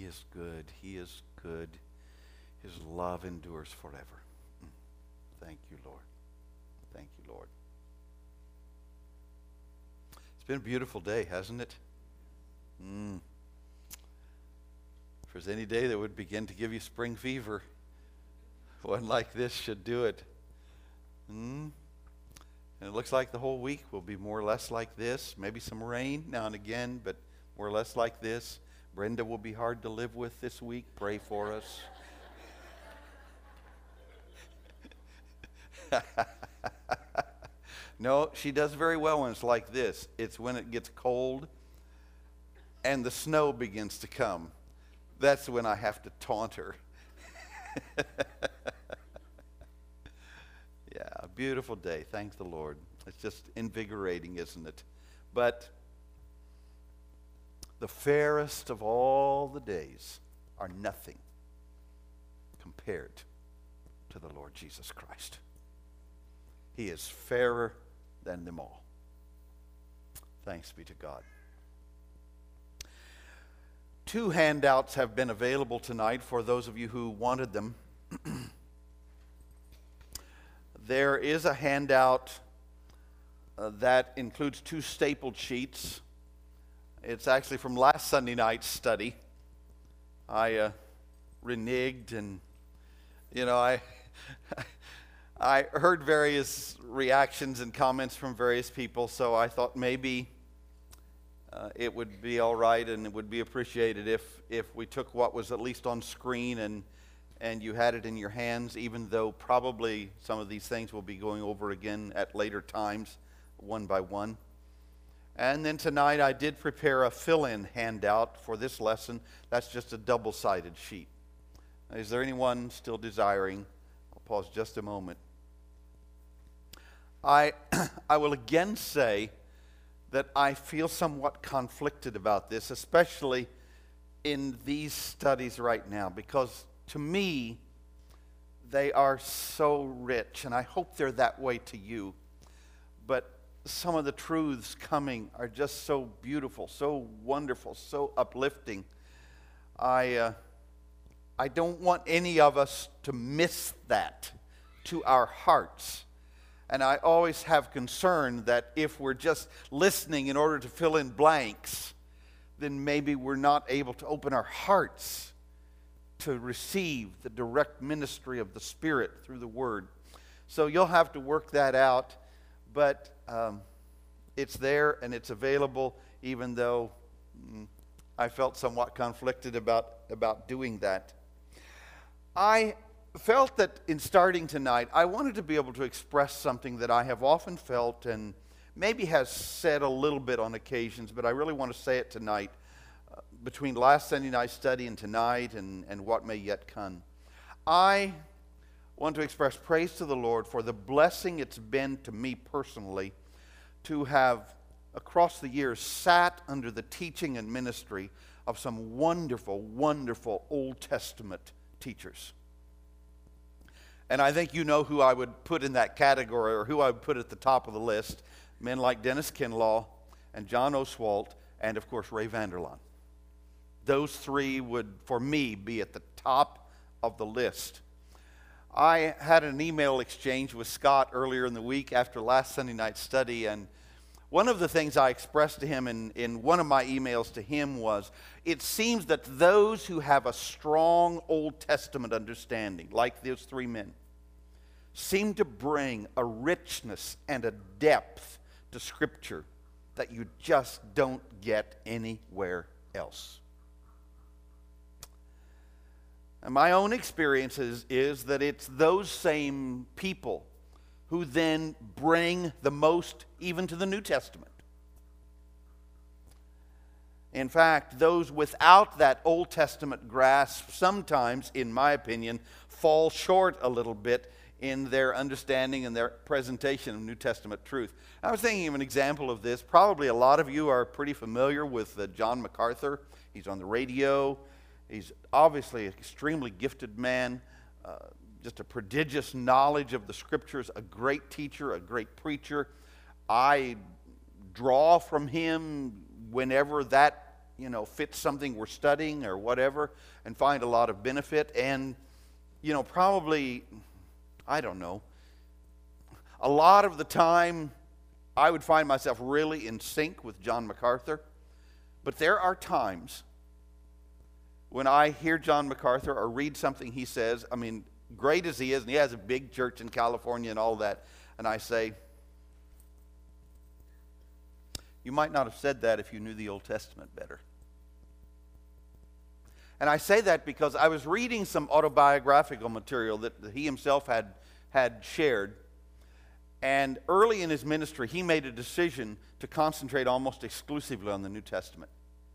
is good. He is good. His love endures forever. Thank you, Lord. Thank you, Lord. It's been a beautiful day, hasn't it? If there's any day that would begin to give you spring fever, one like this should do it. And it looks like the whole week will be more or less like this. Maybe some rain now and again, but more or less like this. Brenda will be hard to live with this week. Pray for us. No, she does very well when it's like this. It's when it gets cold and the snow begins to come. That's when I have to taunt her. Yeah, a beautiful day. Thank the Lord. It's just invigorating, isn't it? But the fairest of all the days are nothing compared to the Lord Jesus Christ. He is fairer than them all. Thanks be to God. 2 handouts have been available tonight for those of you who wanted them. There is a handout that includes 2 stapled sheets. It's actually from last Sunday night's study. I reneged and, I heard various reactions and comments from various people, so I thought maybe it would be all right and it would be appreciated if we took what was at least on screen and you had it in your hands, even though probably some of these things will be going over again at later times, one by one. And then tonight I did prepare a fill-in handout for this lesson. That's just a double-sided sheet. Is there anyone still desiring? I'll pause just a moment. I will again say that I feel somewhat conflicted about this, especially in these studies right now, because to me, they are so rich, and I hope they're that way to you. But some of the truths coming are just so beautiful, so wonderful, so uplifting. I don't want any of us to miss that to our hearts. And I always have concern that if we're just listening in order to fill in blanks, then maybe we're not able to open our hearts to receive the direct ministry of the Spirit through the Word. So you'll have to work that out, but it's there and it's available, even though I felt somewhat conflicted about doing that. I felt that in starting tonight, I wanted to be able to express something that I have often felt and maybe has said a little bit on occasions, but I really want to say it tonight, between last Sunday night study and tonight and what may yet come. I want to express praise to the Lord for the blessing it's been to me personally to have, across the years, sat under the teaching and ministry of some wonderful, wonderful Old Testament teachers. And I think you know who I would put in that category, or who I would put at the top of the list. Men like Dennis Kinlaw and John Oswalt and, of course, Ray Vander Laan. Those 3 would, for me, be at the top of the list. I had an email exchange with Scott earlier in the week after last Sunday night study, and one of the things I expressed to him in one of my emails to him was, it seems that those who have a strong Old Testament understanding, like those 3 men, seem to bring a richness and a depth to Scripture that you just don't get anywhere else. And my own experience is that it's those same people who then bring the most even to the New Testament. In fact, those without that Old Testament grasp sometimes, in my opinion, fall short a little bit in their understanding and their presentation of New Testament truth. I was thinking of an example of this. Probably a lot of you are pretty familiar with John MacArthur. He's on the radio. He's obviously an extremely gifted man, just a prodigious knowledge of the Scriptures, a great teacher, a great preacher. I draw from him whenever that fits something we're studying or whatever and find a lot of benefit. And, probably, I don't know, a lot of the time I would find myself really in sync with John MacArthur. But there are times when I hear John MacArthur or read something he says, great as he is, and he has a big church in California and all that, and I say, you might not have said that if you knew the Old Testament better. And I say that because I was reading some autobiographical material that he himself had shared. And early in his ministry, he made a decision to concentrate almost exclusively on the New Testament.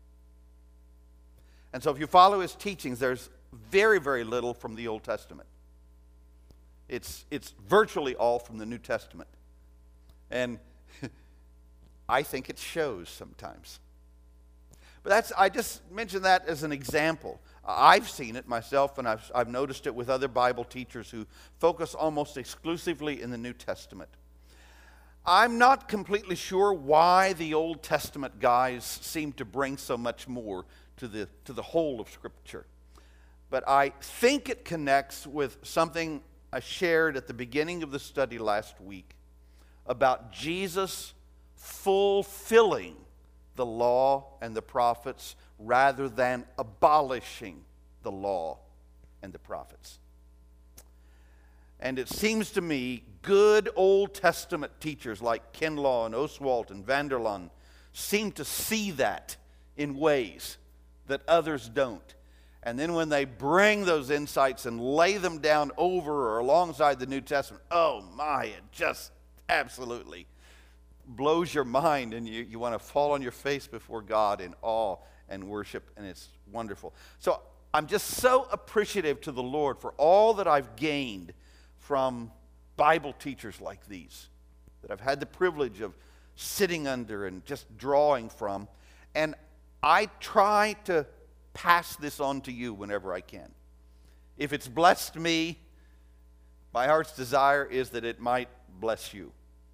And so if you follow his teachings, there's very, very little from the Old Testament. It's virtually all from the New Testament. And I think it shows sometimes. But I just mention that as an example. I've seen it myself, and I've noticed it with other Bible teachers who focus almost exclusively in the New Testament. I'm not completely sure why the Old Testament guys seem to bring so much more to the whole of Scripture. But I think it connects with something I shared at the beginning of the study last week about Jesus fulfilling the law and the prophets rather than abolishing the law and the prophets. And it seems to me good Old Testament teachers like Kinlaw and Oswalt and Vanderlaan seem to see that in ways that others don't. And then when they bring those insights and lay them down over or alongside the New Testament, oh my, it just absolutely blows your mind, and you want to fall on your face before God in awe and worship, and it's wonderful. So I'm just so appreciative to the Lord for all that I've gained from Bible teachers like these, that I've had the privilege of sitting under and just drawing from. And I try to pass this on to you whenever I can. If it's blessed me, my heart's desire is that it might bless you.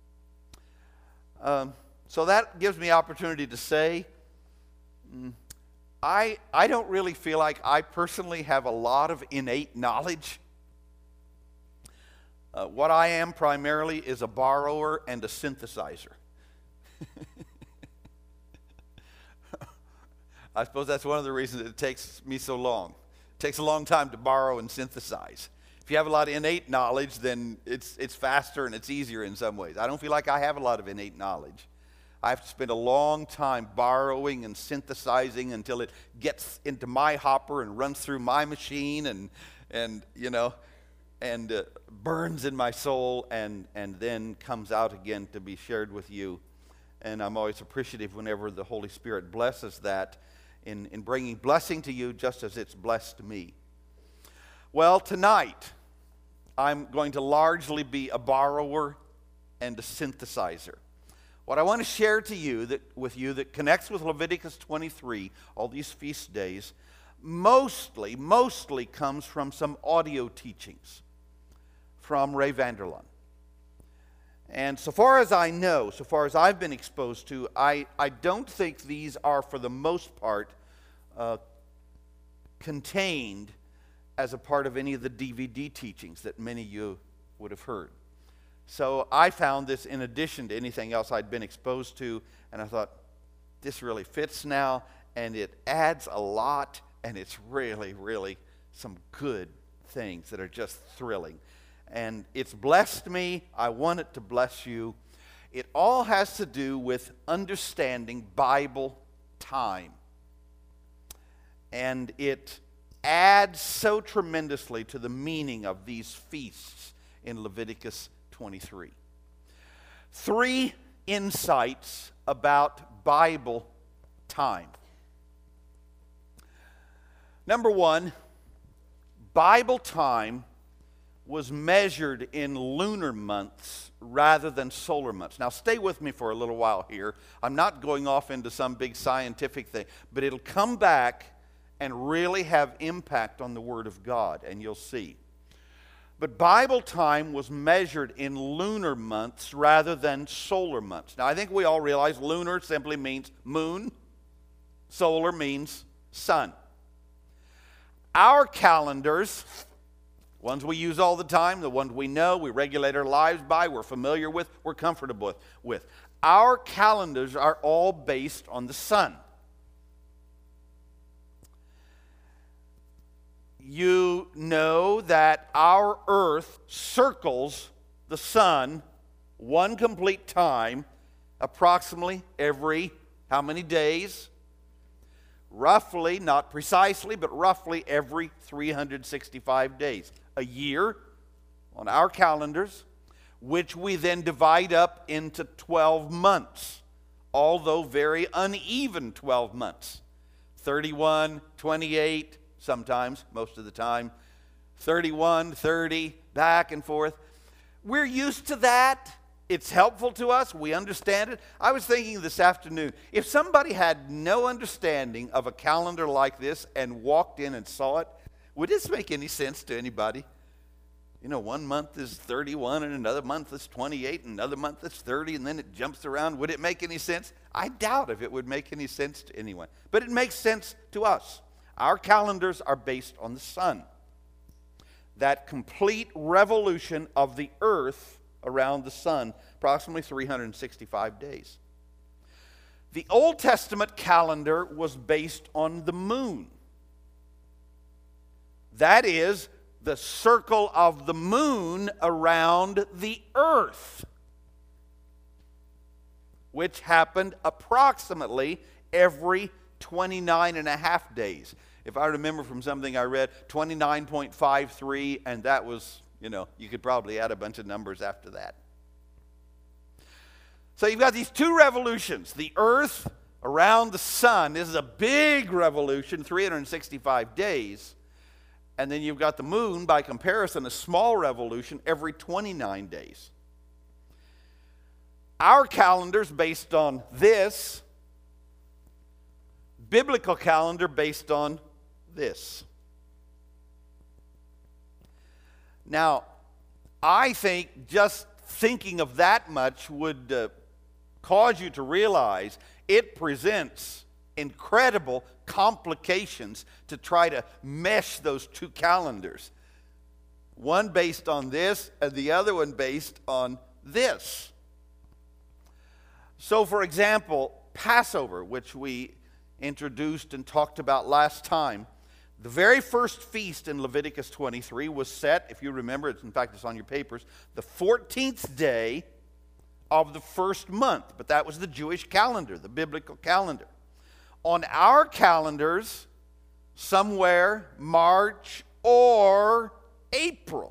So that gives me opportunity to say, I don't really feel like I personally have a lot of innate knowledge. What I am primarily is a borrower and a synthesizer. I suppose that's one of the reasons it takes me so long. It takes a long time to borrow and synthesize. If you have a lot of innate knowledge, then it's faster and it's easier in some ways. I don't feel like I have a lot of innate knowledge. I have to spend a long time borrowing and synthesizing until it gets into my hopper and runs through my machine and burns in my soul and then comes out again to be shared with you. And I'm always appreciative whenever the Holy Spirit blesses that in bringing blessing to you just as it's blessed me. Well, tonight, I'm going to largely be a borrower and a synthesizer. What I want to share with you that connects with Leviticus 23, all these feast days, mostly comes from some audio teachings from Ray Vander Laan. And so far as I know, so far as I've been exposed to, I don't think these are, for the most part, contained as a part of any of the DVD teachings that many of you would have heard. So I found this in addition to anything else I'd been exposed to, and I thought, this really fits now, and it adds a lot, and it's really, really some good things that are just thrilling. And it's blessed me. I want it to bless you. It all has to do with understanding Bible time. And it adds so tremendously to the meaning of these feasts in Leviticus 23. 3 insights about Bible time. Number 1, Bible time was measured in lunar months rather than solar months. Now stay with me for a little while here. I'm not going off into some big scientific thing, but it'll come back and really have impact on the Word of God, and you'll see. But Bible time was measured in lunar months rather than solar months. Now I think we all realize lunar simply means moon, Solar means sun. Our calendars, ones we use all the time, the ones we know, we regulate our lives by, we're familiar with, we're comfortable with. Our calendars are all based on the sun. You know that our earth circles the sun one complete time, approximately every how many days? Roughly, not precisely, but roughly every 365 days. A year on our calendars, which we then divide up into 12 months, although very uneven 12 months. 31, 28, sometimes, most of the time, 31, 30, back and forth. We're used to that. It's helpful to us. We understand it. I was thinking this afternoon, if somebody had no understanding of a calendar like this and walked in and saw it, would this make any sense to anybody? You know, one month is 31 and another month is 28 and another month is 30 and then it jumps around. Would it make any sense? I doubt if it would make any sense to anyone. But it makes sense to us. Our calendars are based on the sun. That complete revolution of the earth around the sun, approximately 365 days. The Old Testament calendar was based on the moon. That is, the circle of the moon around the earth, which happened approximately every 29 and a half days. If I remember from something I read, 29.53, and that was, you could probably add a bunch of numbers after that. So you've got these two revolutions. The earth around the sun. This is a big revolution, 365 days. And then you've got the moon, by comparison, a small revolution every 29 days. Our calendar's based on this. Biblical calendar based on this. Now, I think just thinking of that much would cause you to realize it presents incredible complications to try to mesh those two calendars. One based on this and the other one based on this. So, for example, Passover, which we introduced and talked about last time, the very first feast in Leviticus 23 was set, if you remember, in fact it's on your papers, the 14th day of the first month. But that was the Jewish calendar, the biblical calendar. On our calendars, somewhere March or April.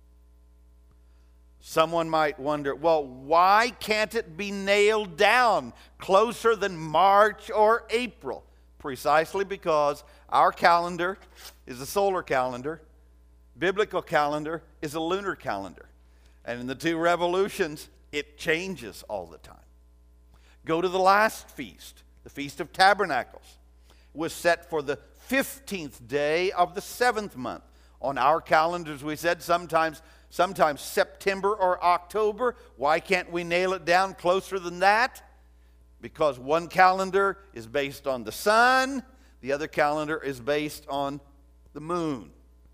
Someone might wonder, well, why can't it be nailed down closer than March or April? Precisely because our calendar is a solar calendar, biblical calendar is a lunar calendar. And in the two revolutions, it changes all the time. Go to the last feast, the Feast of Tabernacles. It was set for the 15th day of the 7th month. On our calendars, we said sometimes September or October. Why can't we nail it down closer than that? Because one calendar is based on the sun, the other calendar is based on the moon.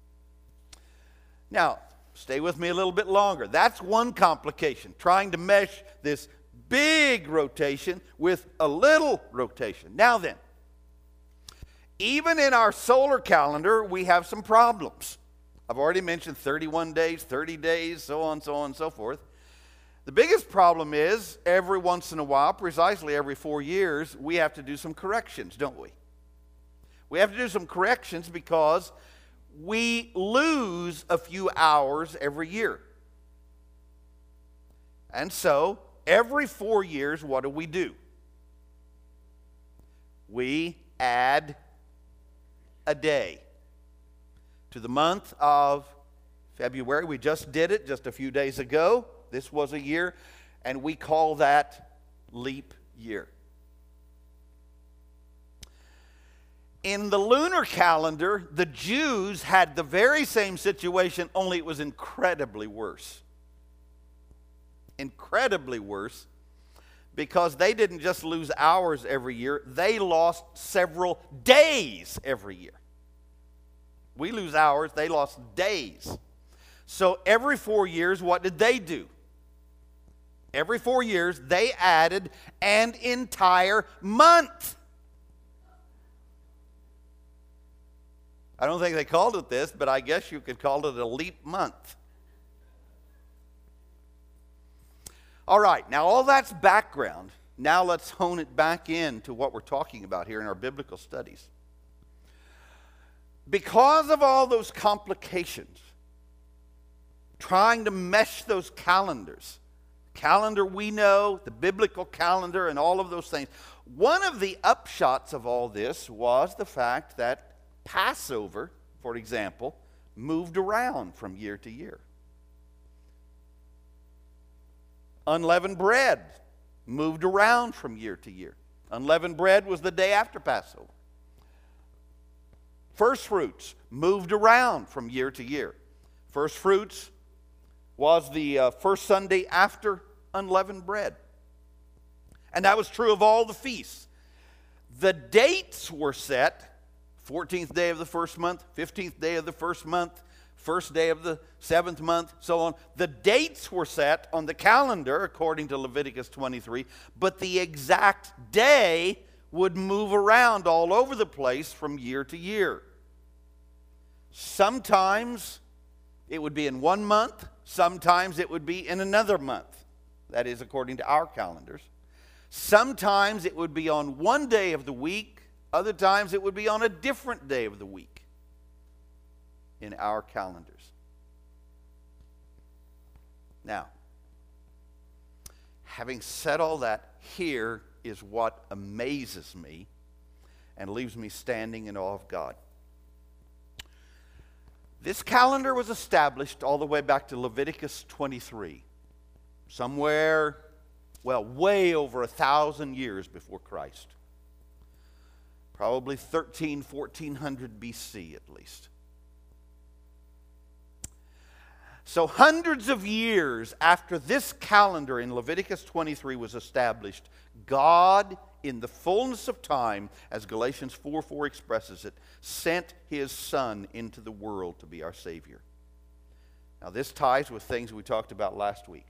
Now, stay with me a little bit longer. That's one complication, trying to mesh this big rotation with a little rotation. Now then, even in our solar calendar, we have some problems. I've already mentioned 31 days, 30 days, so on and so forth. The biggest problem is every once in a while, precisely every 4 years, we have to do some corrections, don't we? We have to do some corrections because we lose a few hours every year. And so, every 4 years, what do? We add a day to the month of February. We just did it just a few days ago. This was a year, and we call that leap year. In the lunar calendar, the Jews had the very same situation, only it was incredibly worse. Incredibly worse, because they didn't just lose hours every year, they lost several days every year. We lose hours, they lost days. So every 4 years, what did they do? Every 4 years, they added an entire month. I don't think they called it this, but I guess you could call it a leap month. All right, now all that's background. Now let's hone it back in to what we're talking about here in our biblical studies. Because of all those complications, trying to mesh those calendar we know, the biblical calendar, and all of those things. One of the upshots of all this was the fact that Passover, for example, moved around from year to year. Unleavened bread moved around from year to year. Unleavened bread was the day after Passover. First fruits moved around from year to year. First fruits was the first Sunday after unleavened bread. And that was true of all the feasts. The dates were set, 14th day of the first month, 15th day of the first month, first day of the 7th month, so on. The dates were set on the calendar according to Leviticus 23, but the exact day would move around all over the place from year to year. Sometimes it would be in 1 month, sometimes it would be in another month. That is according to our calendars. Sometimes it would be on one day of the week, other times it would be on a different day of the week in our calendars. Now, having said all that, here is what amazes me and leaves me standing in awe of God. This calendar was established all the way back to Leviticus 23, somewhere, well, way over 1,000 years before Christ. Probably 1400 BC at least. So hundreds of years after this calendar in Leviticus 23 was established, God, in the fullness of time, as Galatians 4:4 expresses it, sent His Son into the world to be our Savior. Now this ties with things we talked about last week.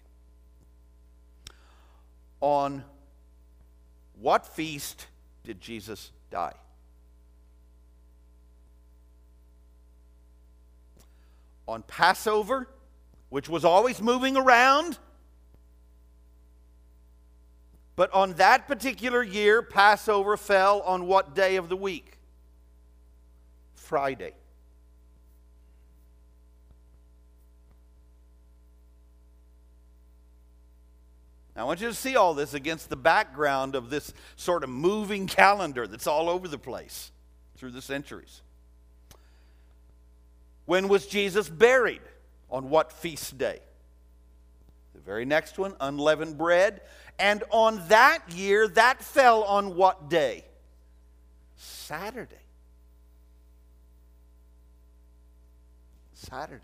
On what feast did Jesus die? On Passover, which was always moving around. But on that particular year, Passover fell on what day of the week? Friday. Now, I want you to see all this against the background of this sort of moving calendar that's all over the place through the centuries. When was Jesus buried? On what feast day? The very next one, unleavened bread. And on that year, that fell on what day? Saturday. Saturday.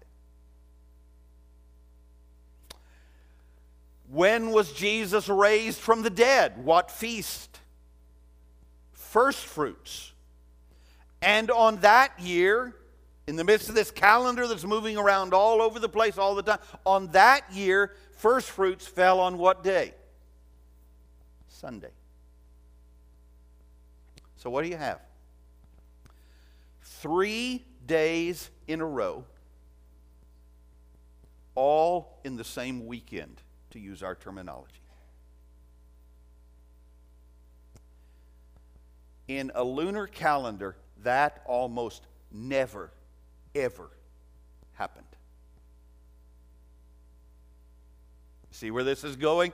When was Jesus raised from the dead? What feast? First fruits. And on that year, in the midst of this calendar that's moving around all over the place all the time, on that year, first fruits fell on what day? Sunday. So what do you have? 3 days in a row, all in the same weekend, to use our terminology. In a lunar calendar, that almost never, ever happened. See where this is going?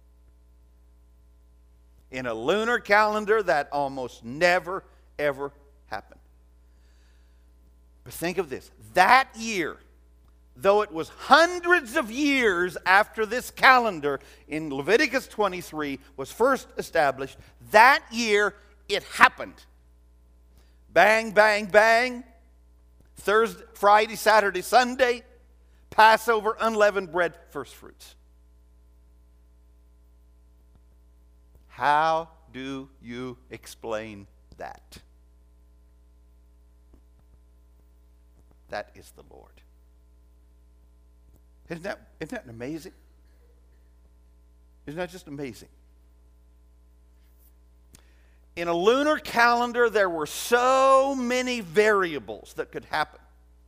In a lunar calendar, that almost never, ever happened. But think of this. That year, though it was hundreds of years after this calendar in Leviticus 23 was first established, that year it happened. Bang, bang, bang. Thursday, Friday, Saturday, Sunday, Passover, unleavened bread, first fruits. How do you explain that? That is the Lord. Isn't that amazing? Isn't that just amazing? In a lunar calendar, there were so many variables that could happen.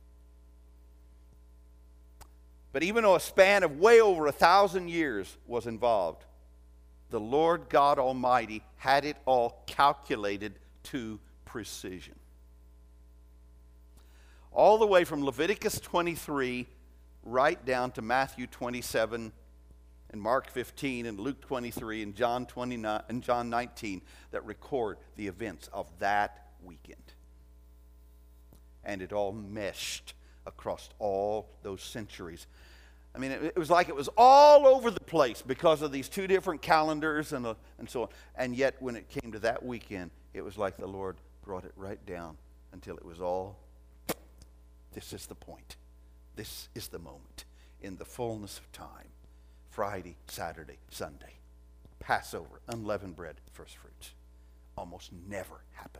But even though a span of way over 1,000 years was involved, the Lord God Almighty had it all calculated to precision. All the way from Leviticus 23 right down to Matthew 27 and Mark 15 and Luke 23 and John 29 and John 19 that record the events of that weekend. And it all meshed across all those centuries. I mean, it was like it was all over the place because of these two different calendars and so on. And yet, when it came to that weekend, it was like the Lord brought it right down until it was all, this is the point. This is the moment. In the fullness of time. Friday, Saturday, Sunday. Passover, unleavened bread, first fruits. Almost never happened.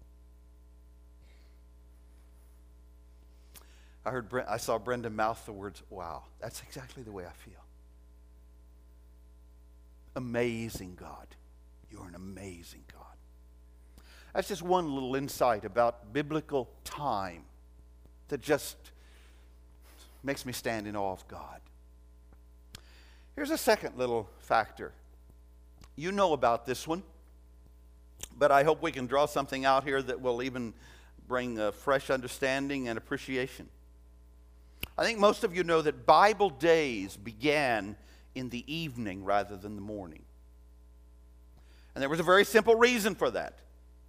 I saw Brenda mouth the words, wow, that's exactly the way I feel. Amazing God. You're an amazing God. That's just one little insight about biblical time that just makes me stand in awe of God. Here's a second little factor. You know about this one, but I hope we can draw something out here that will even bring a fresh understanding and appreciation. I think most of you know that Bible days began in the evening rather than the morning. And there was a very simple reason for that.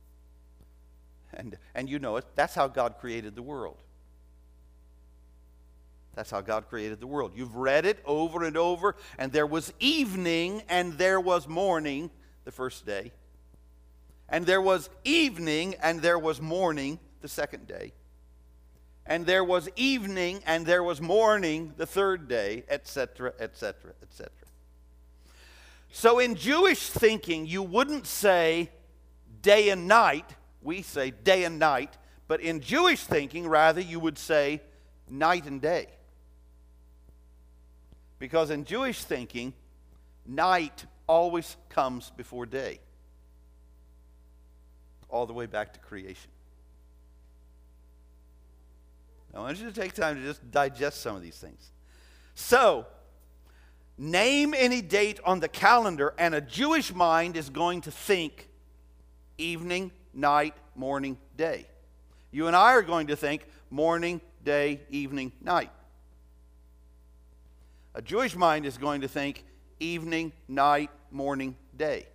And you know it. That's how God created the world. That's how God created the world. You've read it over and over. And there was evening and there was morning the first day. And there was evening and there was morning the second day. And there was evening and there was morning the third day, etc., etc., etc. So in Jewish thinking, you wouldn't say day and night. We say day and night. But in Jewish thinking, rather, you would say night and day. Because in Jewish thinking, night always comes before day. All the way back to creation. I want you to take time to just digest some of these things. So, name any date on the calendar, and a Jewish mind is going to think evening, night, morning, day. You and I are going to think morning, day, evening, night. A Jewish mind is going to think evening, night, morning, day.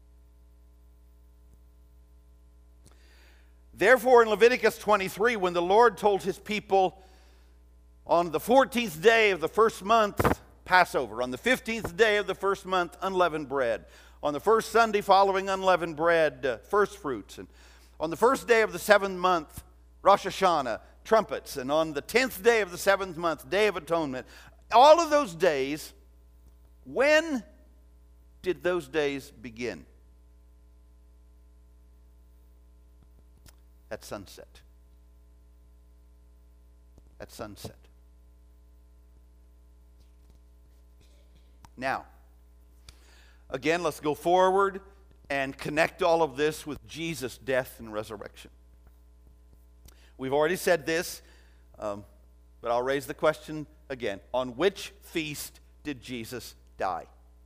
Therefore, in Leviticus 23, when the Lord told his people on the 14th day of the first month, Passover, on the 15th day of the first month, unleavened bread, on the first Sunday following unleavened bread, first fruits, and on the first day of the seventh month, Rosh Hashanah, trumpets, and on the 10th day of the seventh month, Day of Atonement, all of those days, when did those days begin? At sunset. At sunset. Now, again, let's go forward and connect all of this with Jesus' death and resurrection. We've already said this, but I'll raise the question again. On which feast did Jesus die?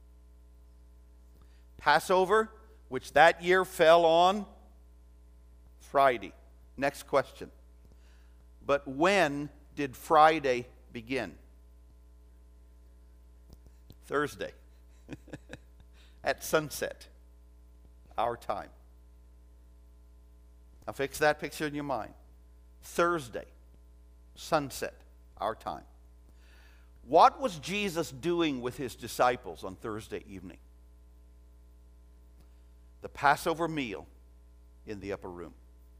Passover, which that year fell on Friday. Next question. But when did Friday begin? Thursday. At sunset. Our time. Now fix that picture in your mind. Thursday. Sunset. Our time. What was Jesus doing with his disciples on Thursday evening? The Passover meal in the upper room.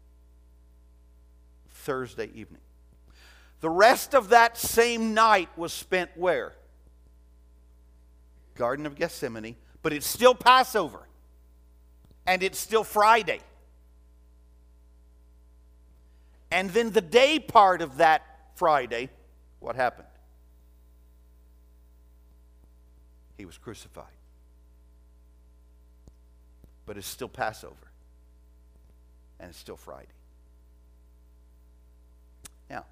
Thursday evening. The rest of that same night was spent where? Garden of Gethsemane, but it's still Passover. and it's still Friday. And then the day part of that Friday, what happened? He was crucified. But it's still Passover. And it's still Friday. Now,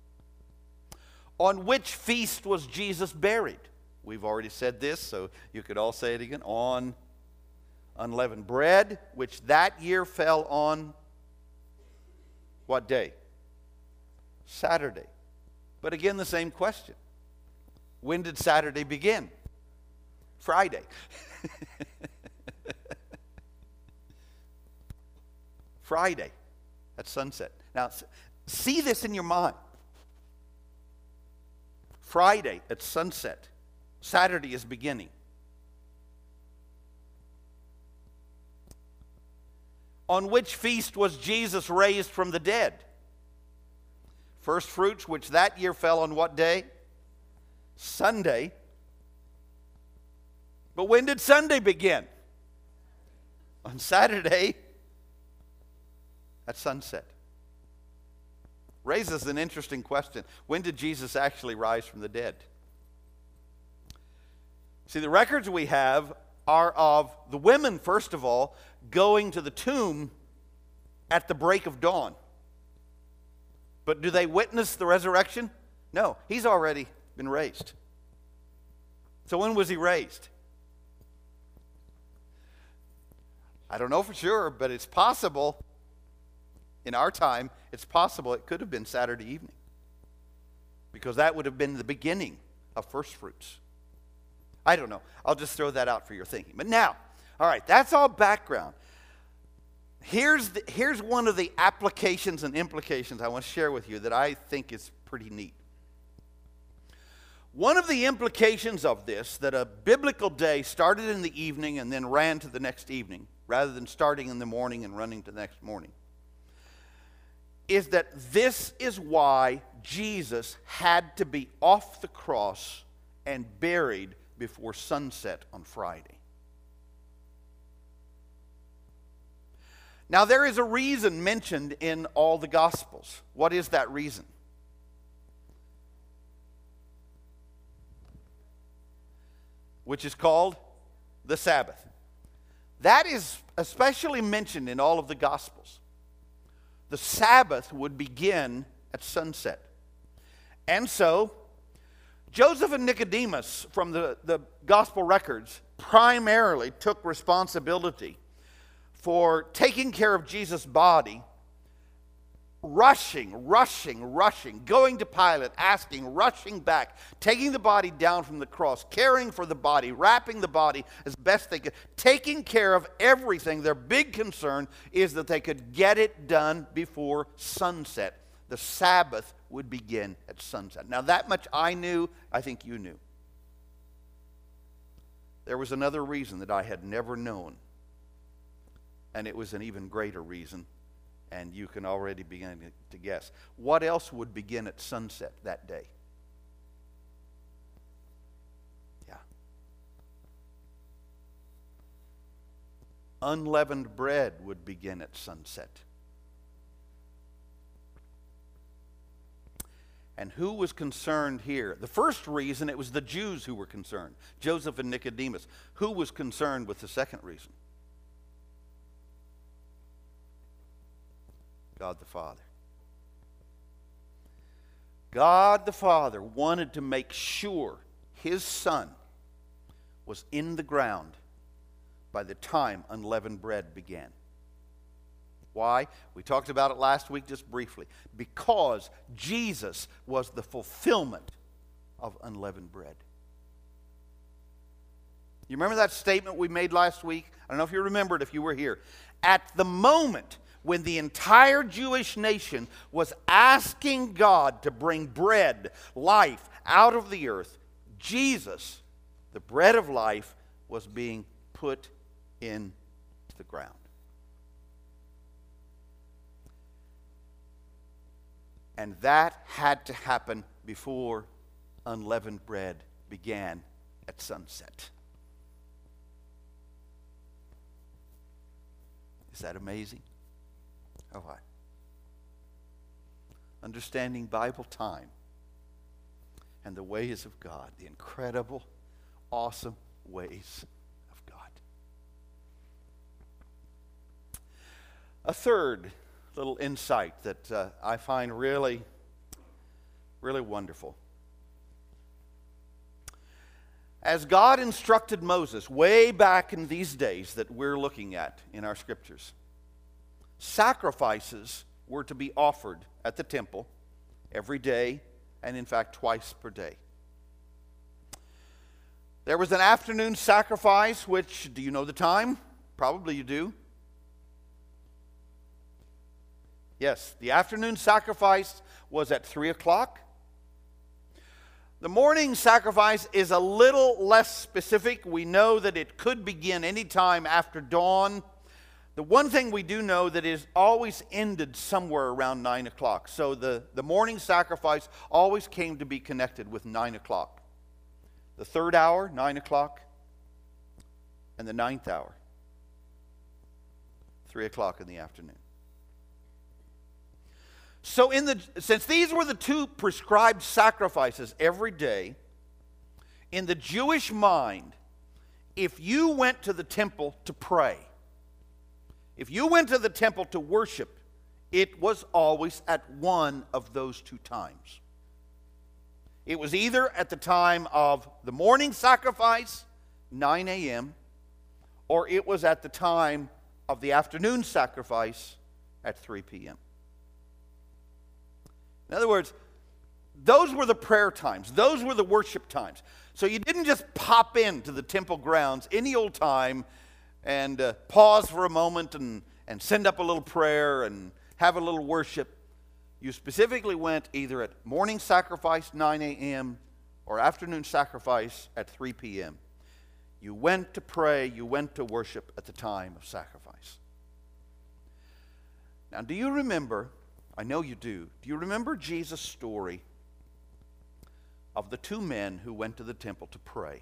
on which feast was Jesus buried? We've already said this, so you could all say it again. On unleavened bread, which that year fell on what day? Saturday. But again, the same question. When did Saturday begin? Friday. Friday at sunset. Now, see this in your mind. Friday at sunset. Saturday is beginning. On which feast was Jesus raised from the dead? First fruits, which that year fell on what day? Sunday. But when did Sunday begin? On Saturday at sunset. Raises an interesting question. When did Jesus actually rise from the dead? See, the records we have are of the women, first of all, going to the tomb at the break of dawn. But do they witness the resurrection? No, he's already been raised. So when was he raised? I don't know for sure, but it's possible. In our time, it's possible it could have been Saturday evening. Because that would have been the beginning of first fruits. I don't know. I'll just throw that out for your thinking. But now, all right, that's all background. Here's one of the applications and implications I want to share with you that I think is pretty neat. One of the implications of this, that a biblical day started in the evening and then ran to the next evening, rather than starting in the morning and running to the next morning, is that this is why Jesus had to be off the cross and buried before sunset on Friday. Now, there is a reason mentioned in all the Gospels. What is that reason? Which is called the Sabbath. That is especially mentioned in all of the Gospels. The Sabbath would begin at sunset. And so, Joseph and Nicodemus from the Gospel records primarily took responsibility for taking care of Jesus' body, rushing, going to Pilate, asking, rushing back, taking the body down from the cross, caring for the body, wrapping the body as best they could, taking care of everything. Their big concern is that they could get it done before sunset. The Sabbath would begin at sunset. Now, that much I knew, I think you knew. There was another reason that I had never known, and it was an even greater reason, and you can already begin to guess. What else would begin at sunset that day? Yeah. Unleavened bread would begin at sunset. And who was concerned here? The first reason, it was the Jews who were concerned. Joseph and Nicodemus. Who was concerned with the second reason? God the Father. God the Father wanted to make sure His Son was in the ground by the time unleavened bread began. Why? We talked about it last week just briefly. Because Jesus was the fulfillment of unleavened bread. You remember that statement we made last week? I don't know if you remember it if you were here. At the moment when the entire Jewish nation was asking God to bring bread, life, out of the earth, Jesus, the bread of life, was being put into the ground. And that had to happen before unleavened bread began at sunset. Is that amazing? Oh, what? Understanding Bible time and the ways of God, the incredible, awesome ways of God. A third little insight that I find really, really wonderful. As God instructed Moses way back in these days that we're looking at in our scriptures, sacrifices were to be offered at the temple every day, and in fact twice per day. There was an afternoon sacrifice, which, do you know the time? Probably you do. Yes, the afternoon sacrifice was at 3 o'clock. The morning sacrifice is a little less specific. We know that it could begin any time after dawn. The one thing we do know that is always ended somewhere around 9 o'clock. So the morning sacrifice always came to be connected with 9 o'clock. The third hour, 9 o'clock, and the ninth hour, 3 o'clock in the afternoon. So since these were the two prescribed sacrifices every day, in the Jewish mind, if you went to the temple to pray, if you went to the temple to worship, it was always at one of those two times. It was either at the time of the morning sacrifice, 9 a.m., or it was at the time of the afternoon sacrifice at 3 p.m. In other words, those were the prayer times. Those were the worship times. So you didn't just pop into the temple grounds any old time and pause for a moment and send up a little prayer and have a little worship. You specifically went either at morning sacrifice, 9 a.m., or afternoon sacrifice at 3 p.m. You went to pray, you went to worship at the time of sacrifice. Now, do you remember, I know you do you remember Jesus' story of the two men who went to the temple to pray?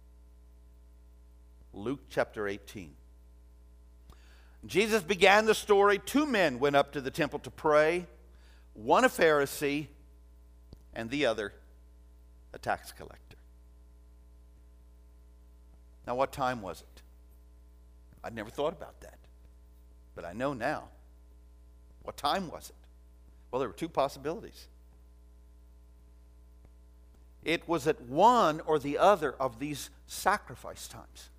Luke chapter 18. Jesus began the story. Two men went up to the temple to pray. One a Pharisee, and the other a tax collector. Now, what time was it? I'd never thought about that, but I know now. What time was it? Well, there were two possibilities. It was at one or the other of these sacrifice times.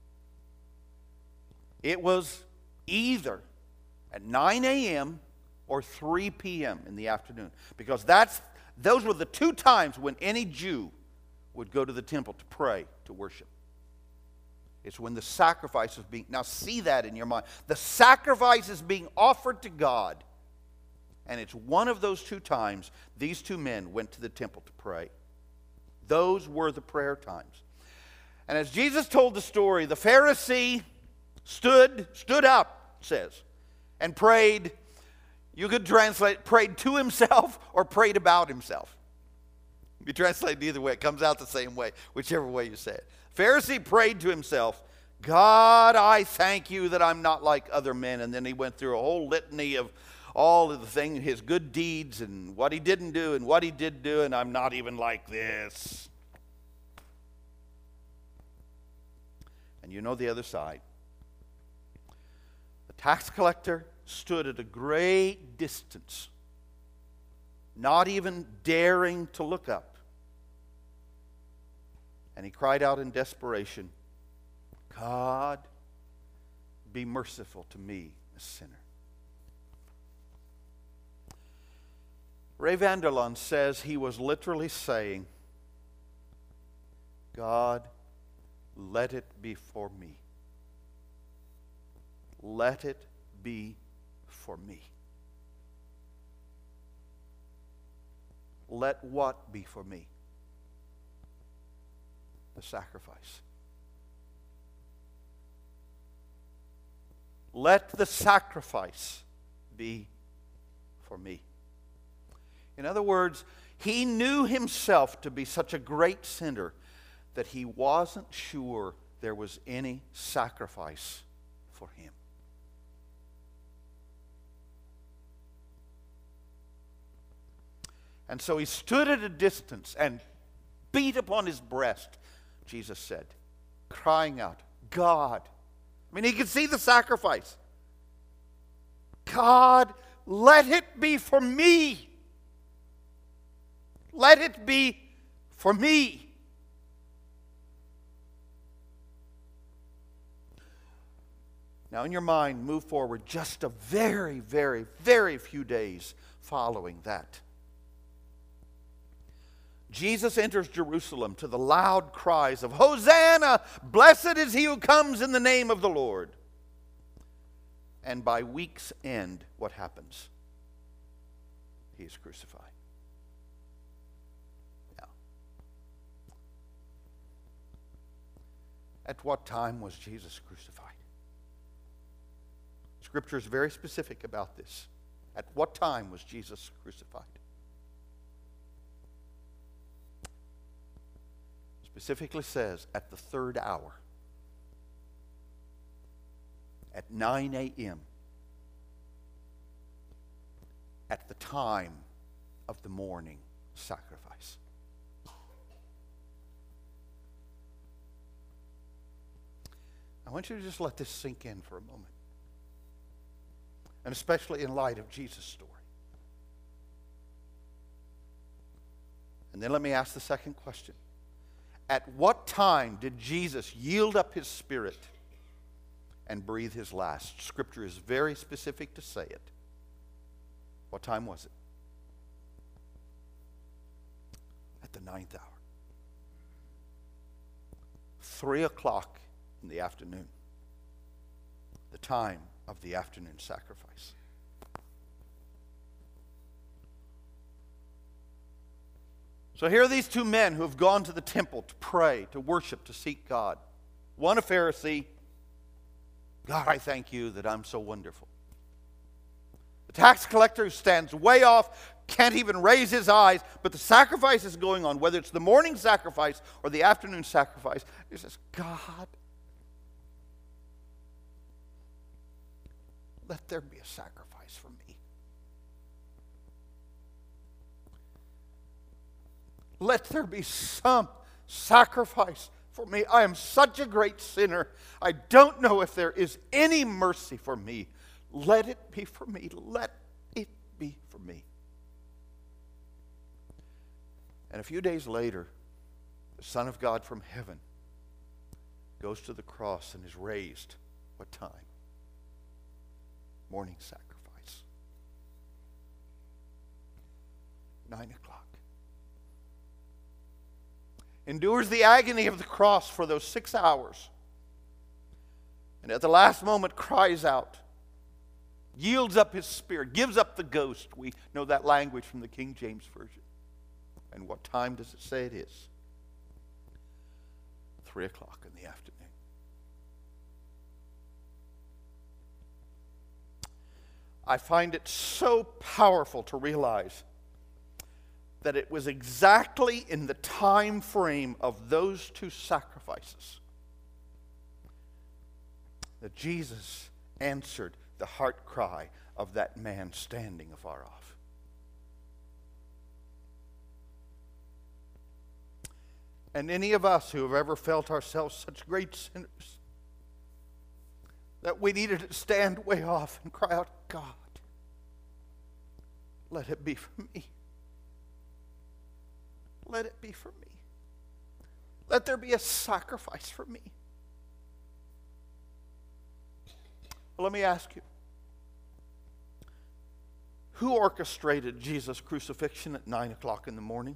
It was either at 9 a.m. or 3 p.m. in the afternoon, because those were the two times when any Jew would go to the temple to pray, to worship. It's when the sacrifice was being... Now see that in your mind. The sacrifice is being offered to God, and it's one of those two times these two men went to the temple to pray. Those were the prayer times. And as Jesus told the story, the Pharisee stood up, it says, and prayed. You could translate prayed to himself or prayed about himself. You translate it either way, it comes out the same way, whichever way you say it. Pharisee prayed to himself, God, I thank you that I'm not like other men. And then he went through a whole litany of all of the things, his good deeds and what he didn't do and what he did do, and I'm not even like this. And you know the other side. The tax collector stood at a great distance, not even daring to look up. And he cried out in desperation, God, be merciful to me, a sinner. Ray Vander Laan says he was literally saying, God, let it be for me. Let it be for me. Let what be for me? The sacrifice. Let the sacrifice be for me. In other words, he knew himself to be such a great sinner that he wasn't sure there was any sacrifice for him. And so he stood at a distance and beat upon his breast, Jesus said, crying out, God. I mean, he could see the sacrifice. God, let it be for me. Let it be for me. Now, in your mind, move forward just a very, very, very few days following that. Jesus enters Jerusalem to the loud cries of, Hosanna! Blessed is he who comes in the name of the Lord. And by week's end, what happens? He is crucified. Now, at what time was Jesus crucified? Scripture is very specific about this. At what time was Jesus crucified? Specifically says at the third hour, at 9 a.m., at the time of the morning sacrifice. I want you to just let this sink in for a moment, and especially in light of Jesus' story. And then let me ask the second question. At what time did Jesus yield up his spirit and breathe his last? Scripture is very specific to say it. What time was it? At the 9th hour. 3 o'clock in the afternoon. The time of the afternoon sacrifice. So here are these two men who have gone to the temple to pray, to worship, to seek God. One a Pharisee. God, I thank you that I'm so wonderful. The tax collector who stands way off, can't even raise his eyes, but the sacrifice is going on, whether it's the morning sacrifice or the afternoon sacrifice. He says, God, let there be a sacrifice for me. Let there be some sacrifice for me. I am such a great sinner. I don't know if there is any mercy for me. Let it be for me. Let it be for me. And a few days later, the Son of God from heaven goes to the cross and is raised. What time? Morning sacrifice. 9 o'clock. Endures the agony of the cross for those 6 hours. And at the last moment cries out, yields up his spirit, gives up the ghost. We know that language from the King James Version. And what time does it say it is? 3 o'clock in the afternoon. I find it so powerful to realize that it was exactly in the time frame of those two sacrifices that Jesus answered the heart cry of that man standing afar off. And any of us who have ever felt ourselves such great sinners that we needed to stand way off and cry out, God, let it be for me. Let it be for me. Let there be a sacrifice for me. Well, let me ask you, who orchestrated Jesus' crucifixion at 9 o'clock in the morning?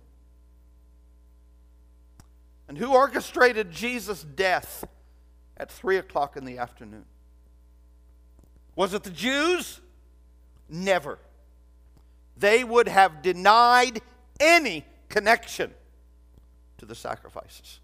And who orchestrated Jesus' death at 3 o'clock in the afternoon? Was it the Jews? Never. They would have denied any connection to the sacrifices.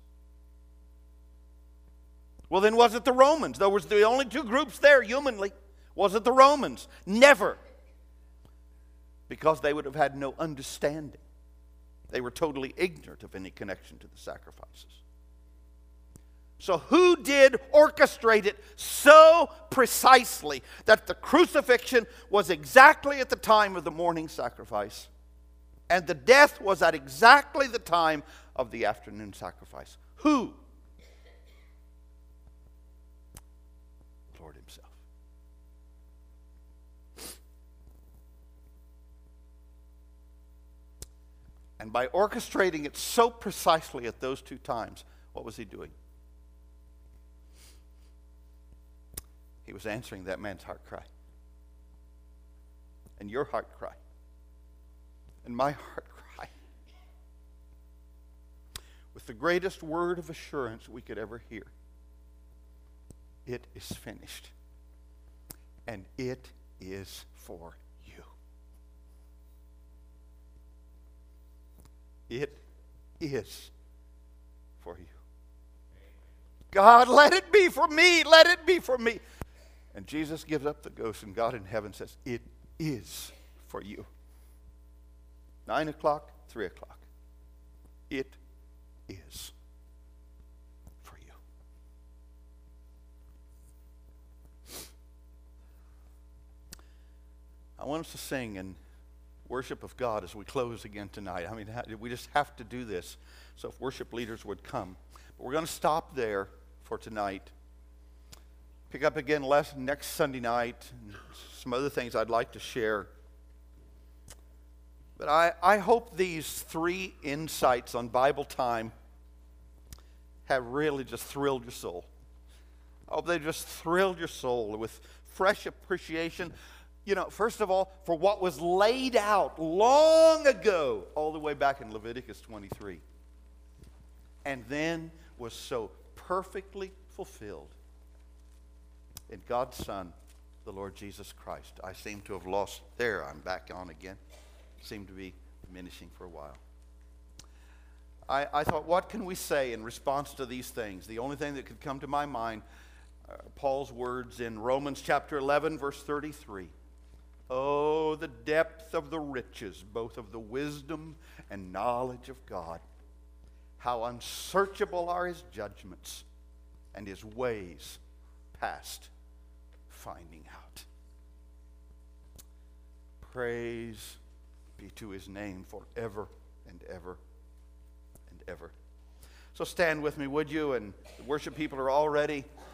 Well, then was it the Romans? There was the only two groups there humanly. Was it the Romans? Never. Because they would have had no understanding. They were totally ignorant of any connection to the sacrifices. So who did orchestrate it so precisely that the crucifixion was exactly at the time of the morning sacrifice? And the death was at exactly the time of the afternoon sacrifice. Who? Lord himself. And by orchestrating it so precisely at those two times, what was he doing? He was answering that man's heart cry. And your heart cry. And my heart cry. With the greatest word of assurance we could ever hear. It is finished. And it is for you. It is for you. God, let it be for me. Let it be for me. And Jesus gives up the ghost, and God in heaven says, it is for you. 9 o'clock, 3 o'clock. It is for you. I want us to sing in worship of God as we close again tonight. I mean, we just have to do this. So if worship leaders would come. But we're going to stop there for tonight. Pick up again next Sunday night. And some other things I'd like to share. But I hope these 3 insights on Bible time have really just thrilled your soul. I hope they just thrilled your soul with fresh appreciation. You know, first of all, for what was laid out long ago, all the way back in Leviticus 23. And then was so perfectly fulfilled in God's Son, the Lord Jesus Christ. I seem to have lost there. I'm back on again. Seem to be diminishing for a while. I thought, what can we say in response to these things? The only thing that could come to my mind, Paul's words in Romans chapter 11, verse 33. Oh, the depth of the riches, both of the wisdom and knowledge of God. How unsearchable are his judgments, and his ways past finding out. Praise be to his name forever and ever and ever. So stand with me, would you? And the worship people are already